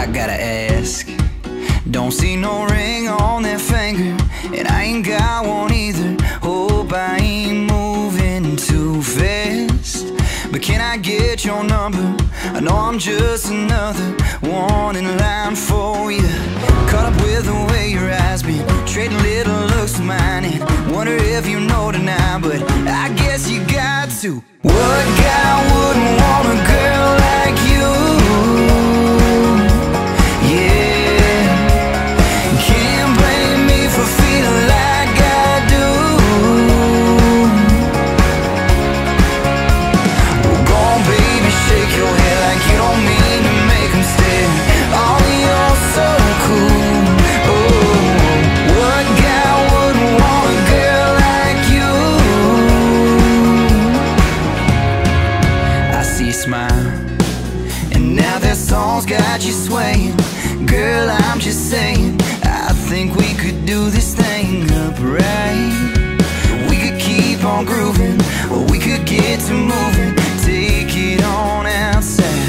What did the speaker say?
I gotta ask, don't see no ring on that finger, and I ain't got one either. Hope I ain't moving too fast, but can I get your number? I know I'm just another one in line for you. Caught up with the way your eyes been trading little looks of mine, and wonder if you know tonight, but I guess you got to. What guy wouldn't want a girl like you? Yeah, can't blame me for feeling like I do. Well, go on, baby, shake your head like you don't mean to make them stare. Oh, you're so cool. Oh, what guy wouldn't want a girl like you? I see you smile, and now that song's got you swaying. Girl, I'm just saying, I think we could do this thing upright. We could keep on grooving, or we could get to moving. Take it on outside.